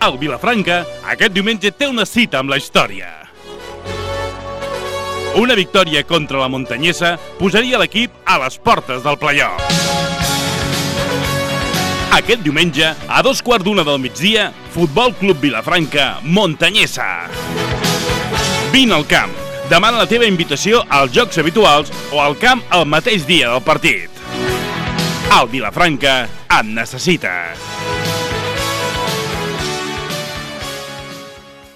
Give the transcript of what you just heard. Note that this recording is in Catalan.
El Vilafranca aquest diumenge té una cita amb la història. Una victòria contra la Montanyesa posaria l'equip a les portes del play-off. Aquest diumenge, a 2:15 del migdia, Futbol Club Vilafranca, Montanyesa. Vine al camp, demana la teva invitació als jocs habituals o al camp el mateix dia del partit. El Vilafranca et necessita.